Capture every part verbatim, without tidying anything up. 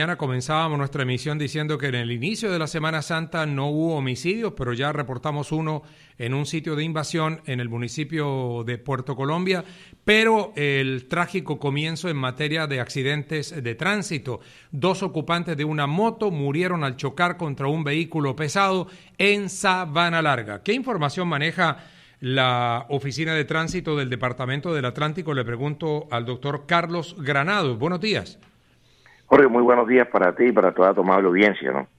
Mañana comenzábamos nuestra emisión diciendo que en el inicio de la Semana Santa no hubo homicidios, pero ya reportamos uno en un sitio de invasión en el municipio de Puerto Colombia, pero el trágico comienzo en materia de accidentes de tránsito. Dos ocupantes de una moto murieron al chocar contra un vehículo pesado en Sabana Larga. ¿Qué información maneja la Oficina de Tránsito del Departamento del Atlántico? Le pregunto al doctor Carlos Granados. Buenos días. Jorge, muy buenos días para ti y para toda tu amable audiencia, ¿no?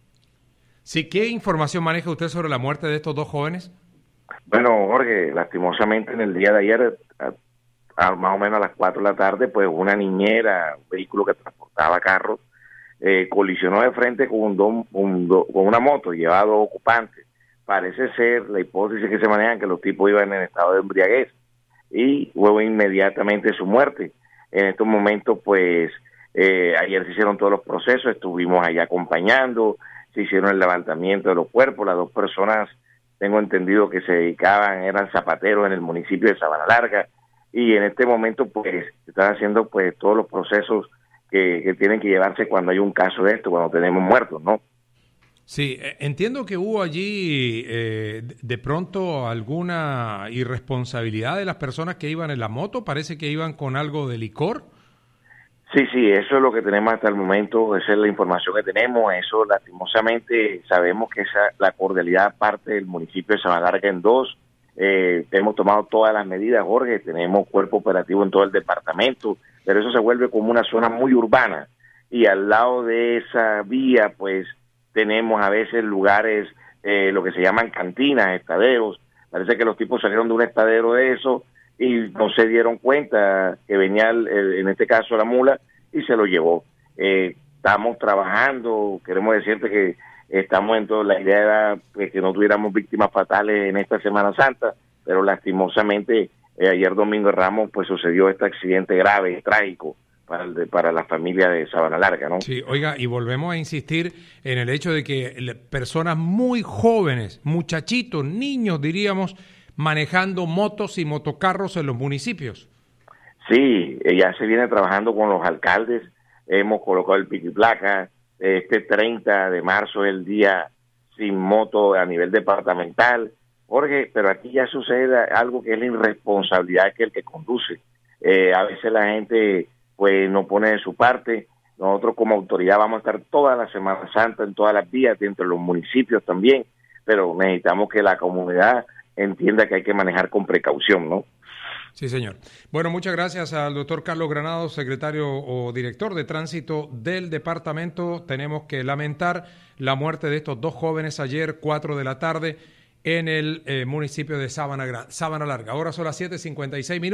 Sí, ¿qué información maneja usted sobre la muerte de estos dos jóvenes? Bueno, Jorge, lastimosamente en el día de ayer, a, a más o menos a las cuatro de la tarde, pues una niñera, un vehículo que transportaba carros, eh, colisionó de frente con, un don, un do, con una moto, llevaba dos ocupantes. Parece ser la hipótesis que se maneja que los tipos iban en estado de embriaguez y luego inmediatamente su muerte. En estos momentos, pues, Eh, ayer se hicieron todos los procesos, estuvimos allá acompañando, se hicieron el levantamiento de los cuerpos. Las dos personas, tengo entendido que se dedicaban, eran zapateros en el municipio de Sabana Larga, y en este momento pues están haciendo pues todos los procesos que, que tienen que llevarse cuando hay un caso de esto, cuando tenemos muertos, ¿no? Sí, entiendo que hubo allí eh, de pronto alguna irresponsabilidad de las personas que iban en la moto, parece que iban con algo de licor. Sí, sí, eso es lo que tenemos hasta el momento, esa es la información que tenemos. Eso lastimosamente sabemos que esa la cordialidad parte del municipio de Sabana Larga en dos. Eh, hemos tomado todas las medidas, Jorge, tenemos cuerpo operativo en todo el departamento, pero eso se vuelve como una zona muy urbana y al lado de esa vía pues tenemos a veces lugares, eh, lo que se llaman cantinas, estaderos. Parece que los tipos salieron de un estadero de eso y no se dieron cuenta que venía, el, el, en este caso, la mula, y se lo llevó. Eh, estamos trabajando, queremos decirte que estamos en todo, la idea era que no tuviéramos víctimas fatales en esta Semana Santa, pero lastimosamente eh, ayer domingo de Ramos pues sucedió este accidente grave, trágico, para, el de, para la familia de Sabana Larga, ¿no? Sí, oiga, y volvemos a insistir en el hecho de que personas muy jóvenes, muchachitos, niños diríamos, manejando motos y motocarros en los municipios. Sí, ya se viene trabajando con los alcaldes, hemos colocado el pico y placa. Este treinta de marzo es el día sin moto a nivel departamental, Jorge, pero aquí ya sucede algo que es la irresponsabilidad que el que conduce. Eh, a veces la gente pues no pone de su parte. Nosotros como autoridad vamos a estar toda la Semana Santa en todas las vías, dentro de los municipios también, pero necesitamos que la comunidad entienda que hay que manejar con precaución, ¿no? Sí, señor. Bueno, muchas gracias al doctor Carlos Granados, secretario o director de tránsito del departamento. Tenemos que lamentar la muerte de estos dos jóvenes ayer, cuatro de la tarde, en el eh, municipio de Sabana, Sabana Larga. Ahora son las siete cincuenta y seis minutos.